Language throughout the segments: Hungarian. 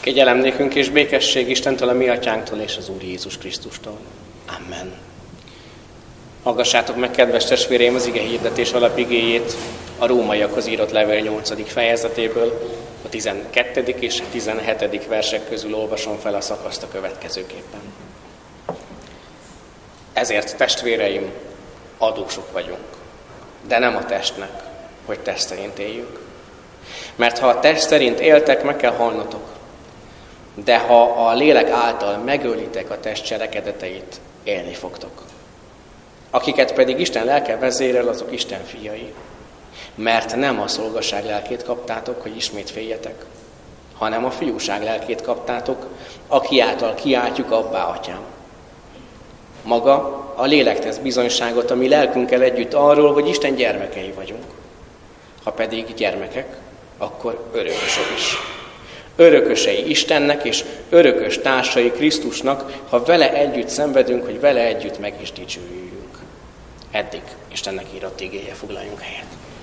Kegyelem nékünk és békesség Istentől, a mi atyánktól és az Úr Jézus Krisztustól. Amen. Hallgassátok meg, kedves testvéreim, az ige hirdetés alapigéjét a Rómaiakhoz írott levél 8. fejezetéből, a 12. és a 17. versek közül olvasom fel a szakaszt a következőképpen. Ezért, testvéreim, adósok vagyunk, de nem a testnek, hogy test szerint éljünk. Mert ha a test szerint éltek, meg kell halnotok. De ha a lélek által megölitek a test cselekedeteit, élni fogtok. Akiket pedig Isten lelke vezérel, azok Isten fiai. Mert nem a szolgaság lelkét kaptátok, hogy ismét féljetek, hanem a fiúság lelkét kaptátok, aki által kiáltjuk abbá, atyám. Maga a lélek tesz bizonyságot a mi lelkünkkel együtt arról, hogy Isten gyermekei vagyunk. Ha pedig gyermekek, akkor örökösök is. Örökösei Istennek és örökös társai Krisztusnak, ha vele együtt szenvedünk, hogy vele együtt meg is dicsőüljünk. Eddig Istennek írott igéje, foglaljunk helyet.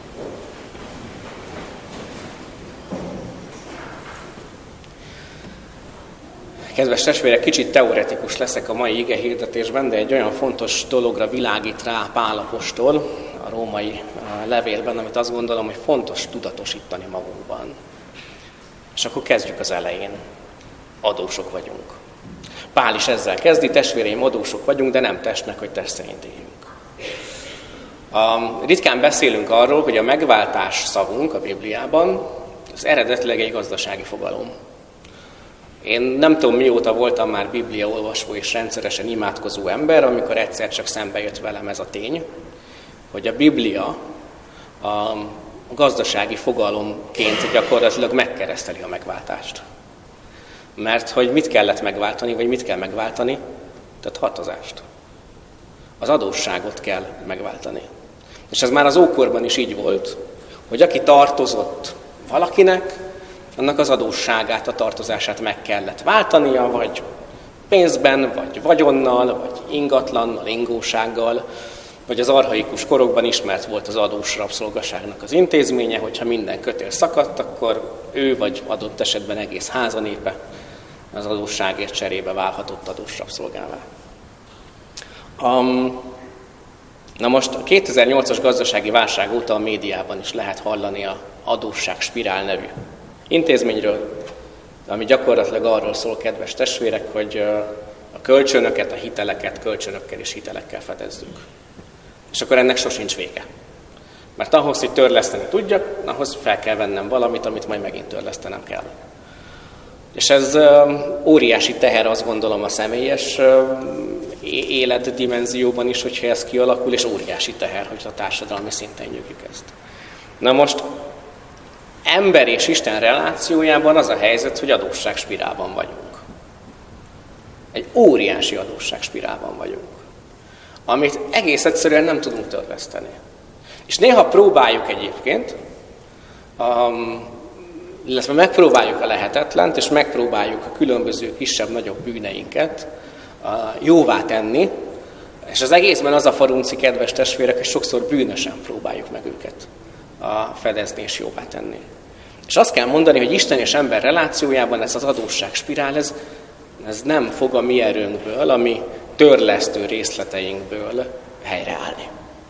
Kedves testvérek, kicsit teoretikus leszek a mai ige hirdetésben, de egy olyan fontos dologra világít rá Pál apostol a római levélben, amit azt gondolom, hogy fontos tudatosítani magunkban. És akkor kezdjük az elején. Adósok vagyunk. Pál is ezzel kezdi, testvéreim, adósok vagyunk, de nem testnek, hogy test szerint éljünk. Ritkán beszélünk arról, hogy a megváltás szavunk a Bibliában az eredetileg egy gazdasági fogalom. Én nem tudom, mióta voltam már bibliaolvasó és rendszeresen imádkozó ember, amikor egyszer csak szembe jött velem ez a tény, hogy a Biblia a gazdasági fogalomként gyakorlatilag megkereszteli a megváltást. Mert hogy mit kellett megváltani, vagy mit kell megváltani? Tehát hatozást. Az adósságot kell megváltani. És ez már az ókorban is így volt, hogy aki tartozott valakinek, annak az adósságát, a tartozását meg kellett váltania, vagy pénzben, vagy vagyonnal, vagy ingatlannal, ingósággal, vagy az archaikus korokban ismert volt az adós rabszolgaságnak az intézménye, hogyha minden kötél szakadt, akkor ő, vagy adott esetben egész házanépe az adósságért cserébe válhatott adós rabszolgává. Na most a 2008-as gazdasági válság óta a médiában is lehet hallani a adósságspirál nevű intézményről, ami gyakorlatilag arról szól, kedves testvérek, hogy a kölcsönöket, a hiteleket kölcsönökkel és hitelekkel fedezzük. És akkor ennek sosincs vége. Mert ahhoz, hogy törleszteni tudjak, ahhoz fel kell vennem valamit, amit majd megint törlesztenem kell. És ez óriási teher, azt gondolom, a személyes életdimenzióban is, hogyha ez kialakul, és óriási teher, hogy a társadalmi szinten nyugjuk ezt. Na most, ember és Isten relációjában az a helyzet, hogy adósságspirálban vagyunk. Egy óriási adósságspirálban vagyunk, amit egész egyszerűen nem tudunk törleszteni. És néha próbáljuk egyébként, illetve megpróbáljuk a lehetetlent, és megpróbáljuk a különböző kisebb-nagyobb bűneinket jóvá tenni, és az egészben az a farunci, kedves testvérek, hogy sokszor bűnösen próbáljuk meg őket fedezni és jóvá tenni. És azt kell mondani, hogy Isten és ember relációjában ez az adósságspirál, ez nem fog a mi erőnkből, a mi törlesztő részleteinkből helyreállni.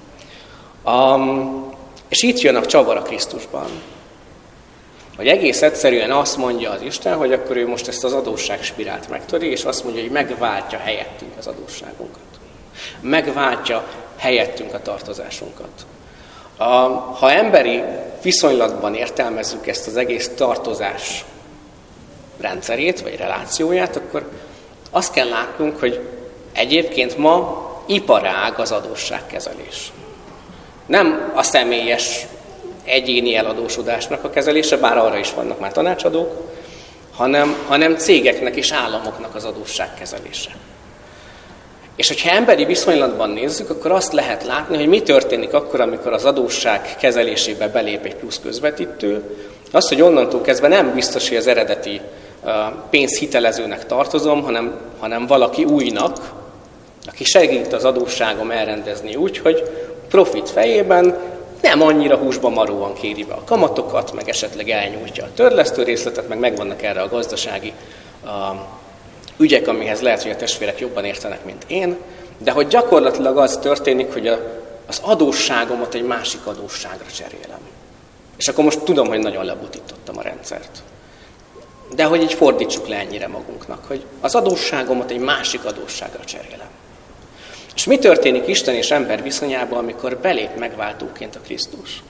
És itt jön a csavar a Krisztusban. Hogy egész egyszerűen azt mondja az Isten, hogy akkor ő most ezt az adósságspirált megtöri, és azt mondja, hogy megváltja helyettünk az adósságunkat. Megváltja helyettünk a tartozásunkat. Ha emberi viszonylatban értelmezzük ezt az egész tartozás rendszerét, vagy relációját, akkor azt kell látnunk, hogy egyébként ma iparág az adósságkezelés. Nem a személyes egyéni eladósodásnak a kezelése, bár arra is vannak már tanácsadók, hanem cégeknek és államoknak az adósságkezelése. És hogyha emberi viszonylatban nézzük, akkor azt lehet látni, hogy mi történik akkor, amikor az adósság kezelésébe belép egy plusz közvetítő. Az, hogy onnantól kezdve nem biztos, hogy az eredeti pénzhitelezőnek tartozom, hanem valaki újnak, aki segít az adósságom elrendezni úgy, hogy profit fejében nem annyira húsba maróan kéri be a kamatokat, meg esetleg elnyújtja a törlesztő részletet, meg megvannak erre a gazdasági ügyek, amihez lehet, hogy a testvérek jobban értenek, mint én, de hogy gyakorlatilag az történik, hogy az adósságomat egy másik adósságra cserélem. És akkor most tudom, hogy nagyon lebutítottam a rendszert. De hogy így fordítsuk le ennyire magunknak, hogy az adósságomat egy másik adósságra cserélem. És mi történik Isten és ember viszonyában, amikor belép megváltóként a Krisztus?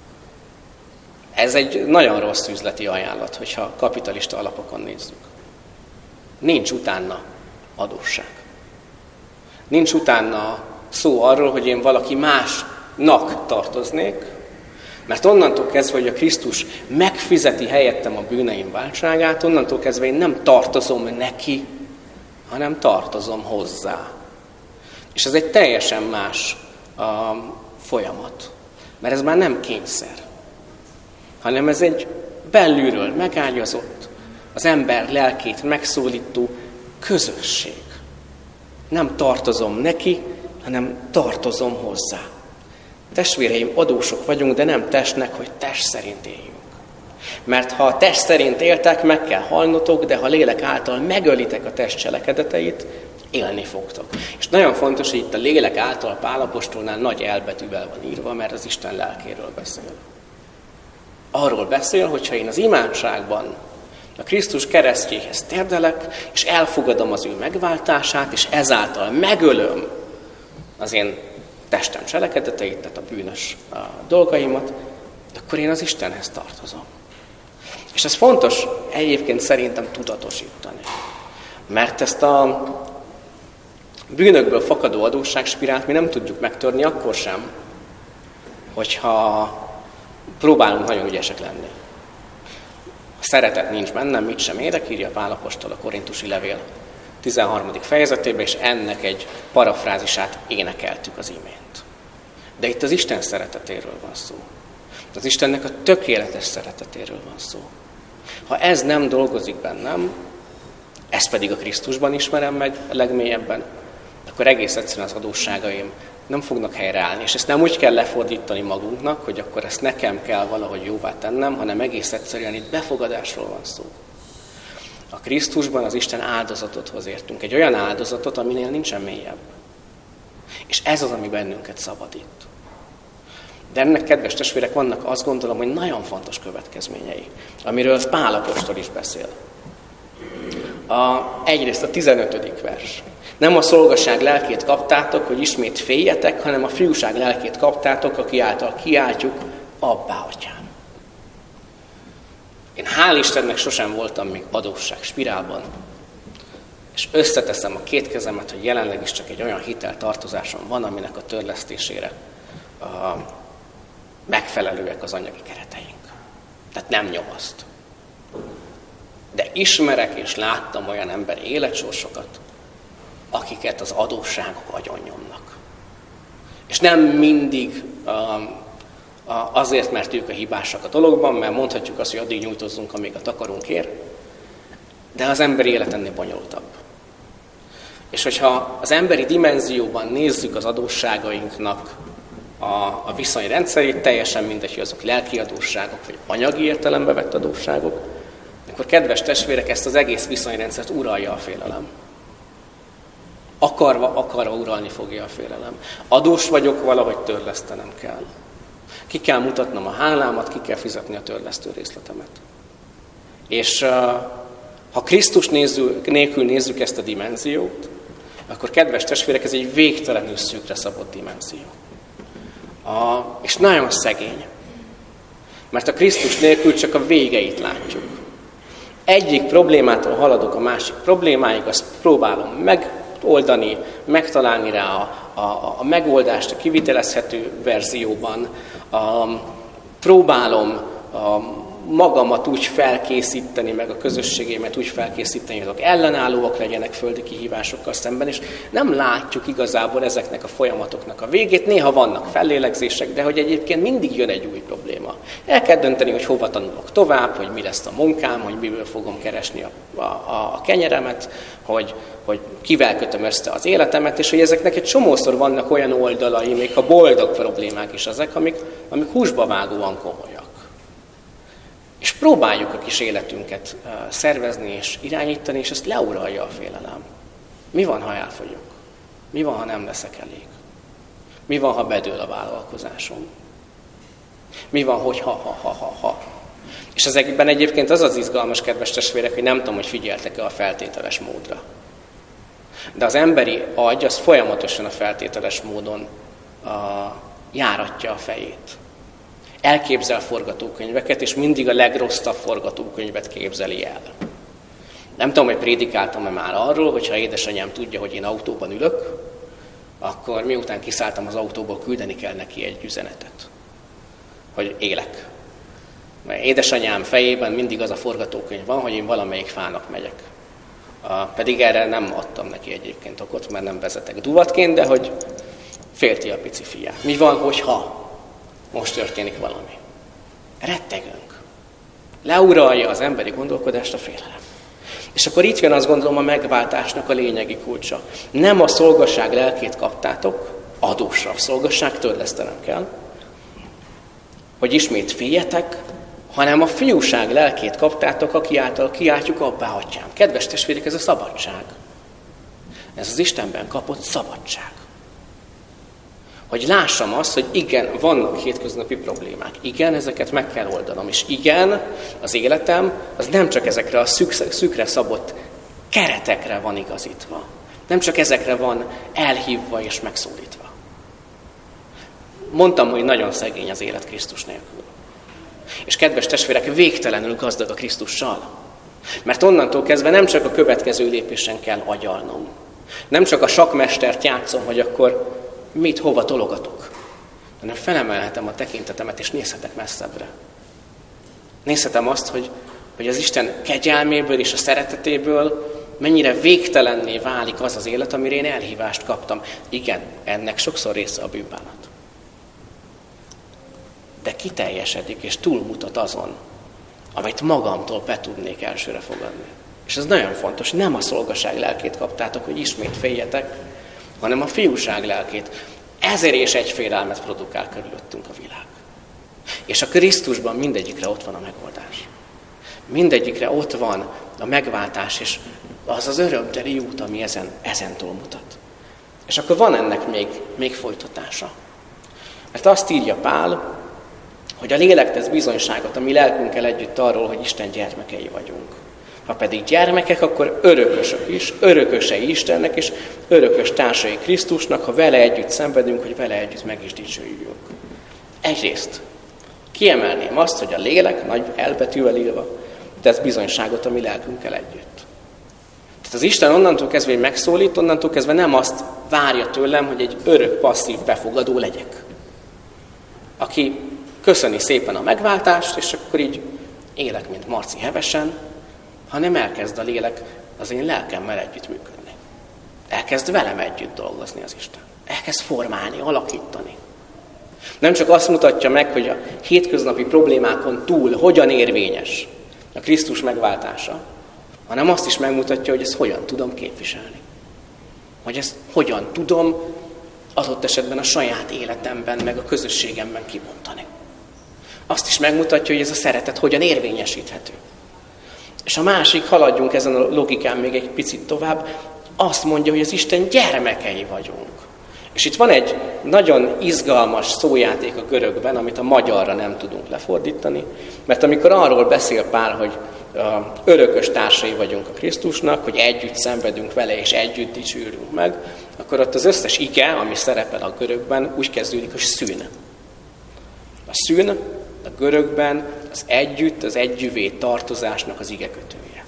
Ez egy nagyon rossz üzleti ajánlat, hogyha kapitalista alapokon nézzük. Nincs utána adósság. Nincs utána szó arról, hogy én valaki másnak tartoznék, mert onnantól kezdve, hogy a Krisztus megfizeti helyettem a bűneim váltságát, onnantól kezdve én nem tartozom neki, hanem tartozom hozzá. És ez egy teljesen más folyamat. Mert ez már nem kényszer, hanem ez egy belülről megágyazott, az ember lelkét megszólító közösség. Nem tartozom neki, hanem tartozom hozzá. Testvéreim, adósok vagyunk, de nem testnek, hogy test szerint éljünk. Mert ha a test szerint éltek, meg kell halnotok, de ha lélek által megölitek a test cselekedeteit, élni fogtok. És nagyon fontos, hogy itt a lélek által Pál apostolnál nagy elbetűvel van írva, mert az Isten lelkéről beszél. Arról beszél, hogyha én az imádságban a Krisztus keresztjéhez térdelek, és elfogadom az ő megváltását, és ezáltal megölöm az én testem cselekedeteit, tehát a bűnös dolgaimat, akkor én az Istenhez tartozom. És ez fontos egyébként szerintem tudatosítani. Mert ezt a bűnökből fakadó adósságspirált mi nem tudjuk megtörni akkor sem, hogyha próbálunk nagyon ügyesek lenni. A szeretet nincs bennem, mit sem érek, írja Pál apostol a Korintusi levél 13. fejezetében, és ennek egy parafrázisát énekeltük az imént. De itt az Isten szeretetéről van szó. Az Istennek a tökéletes szeretetéről van szó. Ha ez nem dolgozik bennem, ezt pedig a Krisztusban ismerem meg a legmélyebben, akkor egész egyszerűen az adósságaim nem fognak helyreállni. És ezt nem úgy kell lefordítani magunknak, hogy akkor ezt nekem kell valahogy jóvá tennem, hanem egész egyszerűen itt befogadásról van szó. A Krisztusban az Isten áldozatot hoz értünk. Egy olyan áldozatot, aminél nincsen mélyebb. És ez az, ami bennünket szabadít. De ennek, kedves testvérek, vannak, azt gondolom, hogy nagyon fontos következményei, amiről Pál apostol is beszél. Egyrészt a 15. vers. Nem a szolgaság lelkét kaptátok, hogy ismét féljetek, hanem a fiúság lelkét kaptátok, aki által kiáltjuk, Abbá, Atyám. Én hál' Istennek sosem voltam még adósság spirálban, és összeteszem a két kezemet, hogy jelenleg is csak egy olyan hiteltartozásom van, aminek a törlesztésére megfelelőek az anyagi kereteink. Tehát nem nyomaszt. De ismerek és láttam olyan emberi életsorsokat, akiket az adósságok agyonnyomnak. És nem mindig azért, mert ők a hibásak a dologban, mert mondhatjuk azt, hogy addig nyújtozzunk, amíg a takarunk ér, de az emberi élet ennél bonyolultabb. És hogyha az emberi dimenzióban nézzük az adósságainknak a viszonyrendszerét, teljesen mindegy, hogy azok lelki adósságok, vagy anyagi értelembe vett adósságok, akkor kedves testvérek, ezt az egész viszonyrendszert uralja a félelem. Akarva uralni fogja a félelem. Adós vagyok, valahogy törlesztenem kell. Ki kell mutatnom a hálámat, ki kell fizetni a törlesztő részletemet. És ha Krisztus nélkül nézzük ezt a dimenziót, akkor kedves testvérek, ez egy végtelenül szűkre szabott dimenzió. És nagyon szegény. Mert a Krisztus nélkül csak a végeit látjuk. Egyik problémától haladok a másik problémáig, azt próbálom megoldani, megtalálni rá a megoldást a kivitelezhető verzióban. Próbálom magamat úgy felkészíteni, meg a közösségémet úgy felkészíteni, hogy azok ellenállóak legyenek földi kihívásokkal szemben, és nem látjuk igazából ezeknek a folyamatoknak a végét. Néha vannak fellélegzések, de hogy egyébként mindig jön egy új probléma. El kell dönteni, hogy hova tanulok tovább, hogy mi lesz a munkám, hogy miből fogom keresni a kenyeremet, hogy kivel kötöm össze az életemet, és hogy ezeknek egy csomószor vannak olyan oldalai, még a boldog problémák is ezek, amik húsba vágóan komolyak. És próbáljuk a kis életünket szervezni és irányítani, és ezt leuralja a félelem. Mi van, ha elfogyok? Mi van, ha nem leszek elég? Mi van, ha bedől a vállalkozásom? Mi van, hogy ha? És ezekben egyébként az izgalmas, kedves testvérek, hogy nem tudom, hogy figyeltek-e a feltételes módra. De az emberi agy az folyamatosan a feltételes módon járatja a fejét. Elképzel forgatókönyveket, és mindig a legrosszabb forgatókönyvet képzeli el. Nem tudom, hogy prédikáltam-e már arról, hogyha édesanyám tudja, hogy én autóban ülök, akkor miután kiszálltam az autóból, küldeni kell neki egy üzenetet, hogy élek. Mert édesanyám fejében mindig az a forgatókönyv van, hogy én valamelyik fának megyek. Pedig erre nem adtam neki egyébként okot, mert nem vezetek duvatként, de hogy félti a pici fiát. Mi van, hogyha most történik valami? Rettegünk. Leuralja az emberi gondolkodást a félelem. És akkor itt jön, azt gondolom, a megváltásnak a lényegi kulcsa. Nem a szolgasság lelkét kaptátok, adósra a szolgasság, törlesztenem kell, hogy ismét féljetek, hanem a fiúság lelkét kaptátok, aki által kiáltjuk abbá, atyám. Kedves testvérek, ez a szabadság. Ez az Istenben kapott szabadság. Hogy lássam azt, hogy igen, vannak hétköznapi problémák. Igen, ezeket meg kell oldanom. És igen, az életem az nem csak ezekre a szükre szabott keretekre van igazítva. Nem csak ezekre van elhívva és megszólítva. Mondtam, hogy nagyon szegény az élet Krisztus nélkül. És kedves testvérek, végtelenül gazdag a Krisztussal. Mert onnantól kezdve nem csak a következő lépésen kell agyalnom. Nem csak a sakkmestert játszom, hogy akkor mit, hova tologatok, hanem felemelhetem a tekintetemet, és nézhetek messzebbre. Nézhetem azt, hogy az Isten kegyelméből és a szeretetéből mennyire végtelenné válik az az élet, amire én elhívást kaptam. Igen, ennek sokszor része a bűnbánat. De kiteljesedik és túlmutat azon, amit magamtól be tudnék elsőre fogadni. És ez nagyon fontos, nem a szolgaság lelkét kaptátok, hogy ismét féljetek, hanem a fiúság lelkét. 1001 félelmet produkál körülöttünk a világ. És a Krisztusban mindegyikre ott van a megoldás. Mindegyikre ott van a megváltás, és az az örömteli út, ami ezen túlmutat. És akkor van ennek még folytatása. Mert azt írja Pál, hogy a lélek tesz bizonyságot a mi lelkünkkel együtt arról, hogy Isten gyermekei vagyunk. Ha pedig gyermekek, akkor örökösök is, örökösei Istennek, és örökös társai Krisztusnak, ha vele együtt szenvedünk, hogy vele együtt meg is dicsőjünk. Egyrészt kiemelném azt, hogy a lélek nagy elbetűvel írva tesz bizonyságot a mi lelkünkkel együtt. Tehát az Isten onnantól kezdve, hogy megszólít, onnantól kezdve nem azt várja tőlem, hogy egy örök, passzív befogadó legyek, aki köszöni szépen a megváltást, és akkor így élek, mint Marci hevesen, hanem elkezd a lélek az én lelkemmel együtt működni. Elkezd velem együtt dolgozni az Isten. Elkezd formálni, alakítani. Nem csak azt mutatja meg, hogy a hétköznapi problémákon túl hogyan érvényes a Krisztus megváltása, hanem azt is megmutatja, hogy ezt hogyan tudom képviselni. Hogy ezt hogyan tudom adott esetben a saját életemben, meg a közösségemben kibontani. Azt is megmutatja, hogy ez a szeretet hogyan érvényesíthető. És a másik, haladjunk ezen a logikán még egy picit tovább, azt mondja, hogy az Isten gyermekei vagyunk. És itt van egy nagyon izgalmas szójáték a görögben, amit a magyarra nem tudunk lefordítani, mert amikor arról beszél Pál, hogy örökös társai vagyunk a Krisztusnak, hogy együtt szenvedünk vele, és együtt dicsőrünk meg, akkor ott az összes ige, ami szerepel a görögben, úgy kezdődik, hogy szűn. A szűn a görögben az együtt, az együvé tartozásnak az igekötője.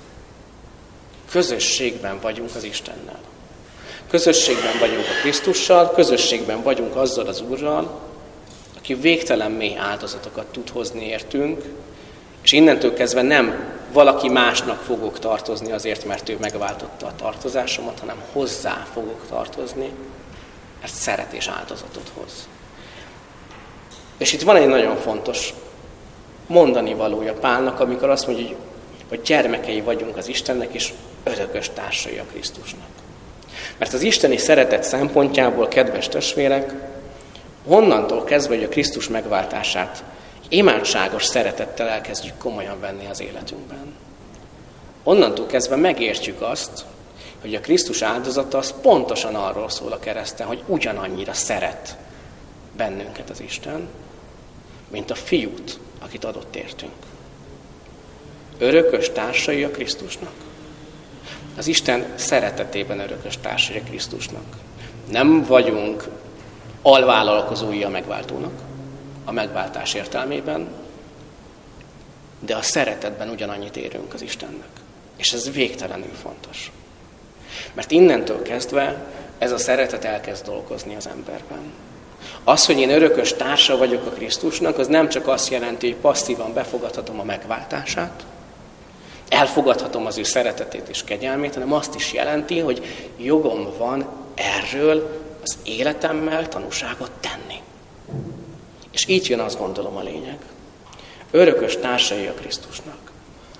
Közösségben vagyunk az Istennel. Közösségben vagyunk a Krisztussal, közösségben vagyunk azzal az Úrral, aki végtelen mély áldozatokat tud hozni értünk, És innentől kezdve nem valaki másnak fogok tartozni azért, mert ő megváltotta a tartozásomat, hanem hozzá fogok tartozni, mert szeret és áldozatot hoz. És itt van egy nagyon fontos mondani valója Pálnak, amikor azt mondja, hogy gyermekei vagyunk az Istennek, és örökös társai a Krisztusnak. Mert az isteni szeretet szempontjából, kedves testvérek, onnantól kezdve, hogy a Krisztus megváltását imádságos szeretettel elkezdjük komolyan venni az életünkben. Onnantól kezdve megértjük azt, hogy a Krisztus áldozata az pontosan arról szól a kereszten, hogy ugyanannyira szeret bennünket az Isten, mint a fiút, akit adott értünk. Örökös társai a Krisztusnak. Az Isten szeretetében örökös társai a Krisztusnak. Nem vagyunk alvállalkozói a megváltónak, a megváltás értelmében, de a szeretetben ugyanannyit érünk az Istennek. És ez végtelenül fontos. Mert innentől kezdve ez a szeretet elkezd dolgozni az emberben. Az, hogy én örökös társa vagyok a Krisztusnak, az nem csak azt jelenti, hogy passzívan befogadhatom a megváltását, elfogadhatom az ő szeretetét és kegyelmét, hanem azt is jelenti, hogy jogom van erről az életemmel tanúságot tenni. És így jön, azt gondolom, a lényeg. Örökös társai a Krisztusnak.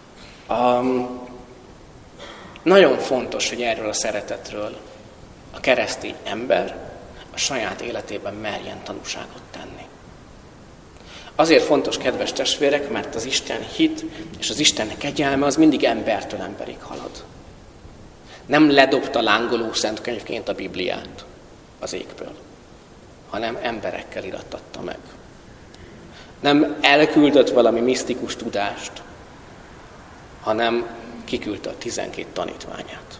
Nagyon fontos, hogy erről a szeretetről a keresztény ember a saját életében merjen tanúságot tenni. Azért fontos, kedves testvérek, mert az Isten hit és az Isten kegyelme az mindig embertől emberig halad. Nem ledobta lángoló szent könyvként a Bibliát az égből, hanem emberekkel irattatta meg. Nem elküldött valami misztikus tudást, hanem kiküldte a 12 tanítványát.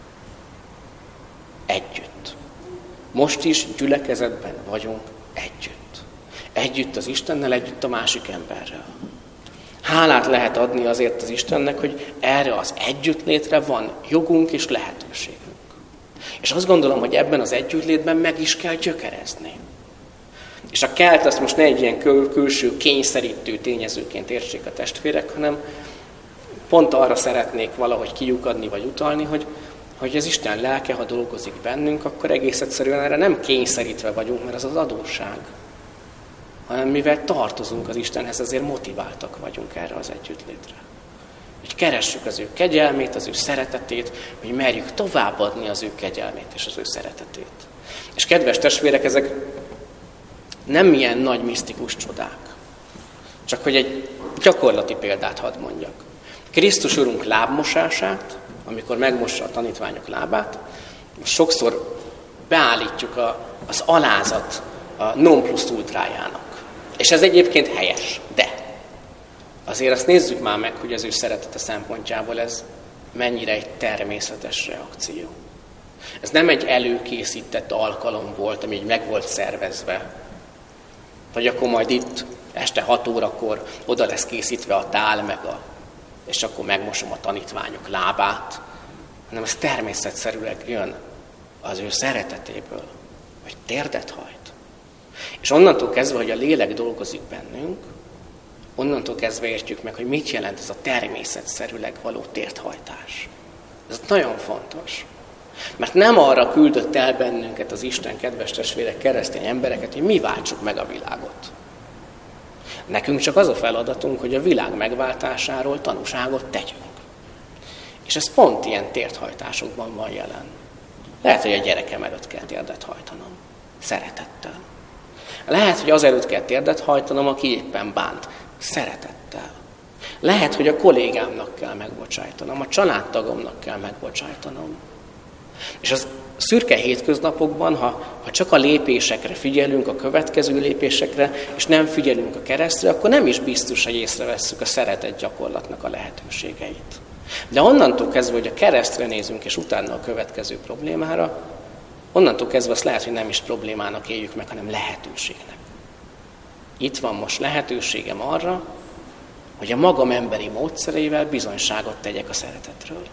Együtt. Most is gyülekezetben vagyunk együtt. Együtt az Istennel, együtt a másik emberrel. Hálát lehet adni azért az Istennek, hogy erre az együttlétre van jogunk és lehetőségünk. És azt gondolom, hogy ebben az együttlétben meg is kell gyökerezni. És a kelt azt most ne egy ilyen külső kényszerítő tényezőként értsék a testvérek, hanem pont arra szeretnék valahogy kiukadni vagy utalni, hogy az Isten lelke, ha dolgozik bennünk, akkor egész egyszerűen erre nem kényszerítve vagyunk, mert az az adósság, hanem mivel tartozunk az Istenhez, azért motiváltak vagyunk erre az együttlétre. Hogy keressük az ő kegyelmét, az ő szeretetét, hogy merjük továbbadni az ő kegyelmét és az ő szeretetét. És kedves testvérek, ezek nem ilyen nagy misztikus csodák. Csak hogy egy gyakorlati példát hadd mondjak. Krisztus Urunk lábmosását, amikor megmossa a tanítványok lábát, sokszor beállítjuk az alázat a non plus ultrájának. És ez egyébként helyes, de azért azt nézzük már meg, hogy az ő szeretete szempontjából ez mennyire egy természetes reakció. Ez nem egy előkészített alkalom volt, ami így meg volt szervezve. Vagy akkor majd itt este 6 órakor oda lesz készítve a tál, és akkor megmosom a tanítványok lábát, hanem ez természetszerűen jön az ő szeretetéből, hogy térdet hajt. És onnantól kezdve, hogy a lélek dolgozik bennünk, onnantól kezdve értjük meg, hogy mit jelent ez a természetszerűleg való térthajtás. Ez nagyon fontos. Mert nem arra küldött el bennünket az Isten, kedves testvérek, keresztény embereket, hogy mi váltsuk meg a világot. Nekünk csak az a feladatunk, hogy a világ megváltásáról tanúságot tegyünk. És ez pont ilyen térthajtásokban van jelen. Lehet, hogy a gyerekem előtt kell térdet hajtanom. Szeretettel. Lehet, hogy az előtt kell térdet hajtanom, aki éppen bánt. Szeretettel. Lehet, hogy a kollégámnak kell megbocsájtanom, a családtagomnak kell megbocsájtanom. És az szürke hétköznapokban, ha csak a lépésekre figyelünk, a következő lépésekre, és nem figyelünk a keresztre, akkor nem is biztos, hogy észrevesszük a szeretet gyakorlatnak a lehetőségeit. De onnantól kezdve, hogy a keresztre nézünk, és utána a következő problémára, onnantól kezdve azt lehet, hogy nem is problémának éljük meg, hanem lehetőségnek. Itt van most lehetőségem arra, hogy a magam emberi módszereivel bizonyságot tegyek a szeretetről.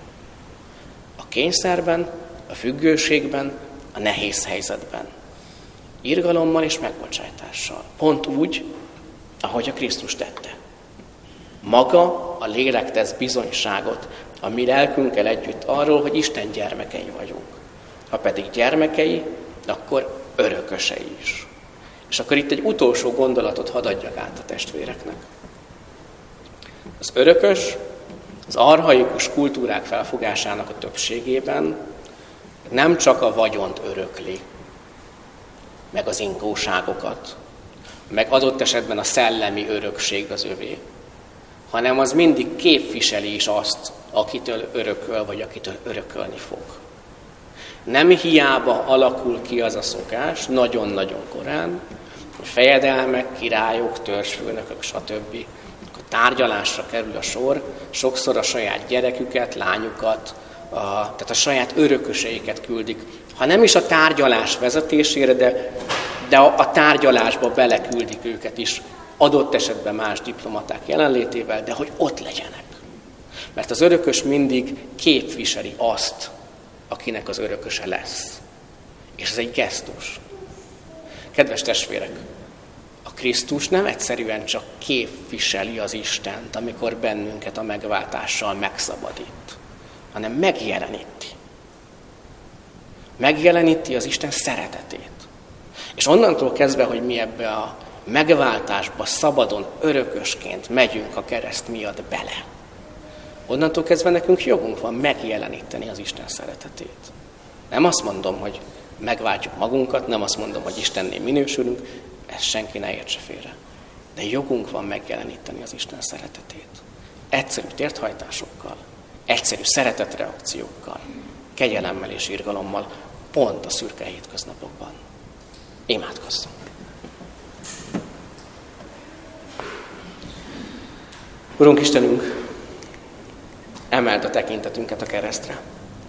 A kényszerben, a függőségben, a nehéz helyzetben. Irgalommal és megbocsájtással. Pont úgy, ahogy a Krisztus tette. Maga a lélek tesz bizonyságot a mi lelkünkkel együtt arról, hogy Isten gyermekei vagyunk. Ha pedig gyermekei, akkor örökösei is. És akkor itt egy utolsó gondolatot hadd adjak át a testvéreknek. Az örökös, az archaikus kultúrák felfogásának a többségében nem csak a vagyont örökli, meg az ingóságokat, meg adott esetben a szellemi örökség az övé, hanem az mindig képviseli is azt, akitől örököl, vagy akitől örökölni fog. Nem hiába alakul ki az a szokás, nagyon-nagyon korán, hogy fejedelmek, királyok, törzsfőnökök, stb. Akkor tárgyalásra kerül a sor, sokszor a saját gyereküket, lányukat, tehát a saját örököseiket küldik. Ha nem is a tárgyalás vezetésére, de a tárgyalásba beleküldik őket is, adott esetben más diplomaták jelenlétével, de hogy ott legyenek. Mert az örökös mindig képviseli azt, akinek az örököse lesz. És ez egy gesztus. Kedves testvérek, a Krisztus nem egyszerűen csak képviseli az Istent, amikor bennünket a megváltással megszabadít, hanem megjeleníti. Megjeleníti az Isten szeretetét. És onnantól kezdve, hogy mi ebbe a megváltásba szabadon, örökösként megyünk a kereszt miatt bele, onnantól kezdve nekünk jogunk van megjeleníteni az Isten szeretetét. Nem azt mondom, hogy megváltjuk magunkat, nem azt mondom, hogy Istennél minősülünk, ezt senki ne értse félre. De jogunk van megjeleníteni az Isten szeretetét. Egyszerű térthajtásokkal, egyszerű szeretetreakciókkal, kegyelemmel és irgalommal, pont a szürke hétköznapokban. Imádkozzunk! Urunk Istenünk, emeld a tekintetünket a keresztre.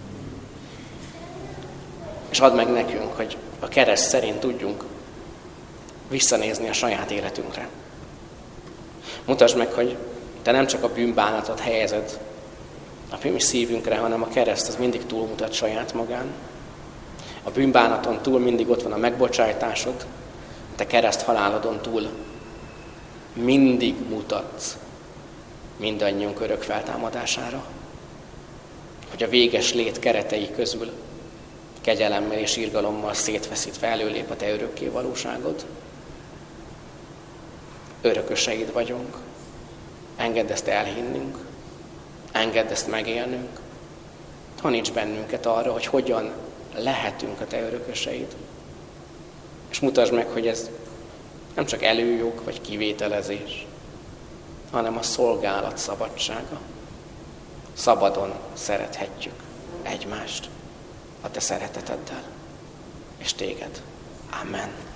És add meg nekünk, hogy a kereszt szerint tudjunk visszanézni a saját életünkre. Mutasd meg, hogy Te nem csak a bűnbánatot helyezed a mi szívünkre, hanem a kereszt az mindig túlmutat saját magán. A bűnbánaton túl mindig ott van a megbocsájtásod, Te kereszt halálodon túl mindig mutatsz mindannyiunk örök feltámadására. Hogy a véges lét keretei közül kegyelemmel és irgalommal szétveszítve előlép a Te örökké valóságod. Örököseid vagyunk. Engedd ezt elhinnünk. Engedd ezt megélnünk. Taníts bennünket arra, hogy hogyan lehetünk a Te örököseid. És mutasd meg, hogy ez nem csak előjog vagy kivételezés, hanem a szolgálat szabadsága. Szabadon szerethetjük egymást a Te szereteteddel és Téged. Amen.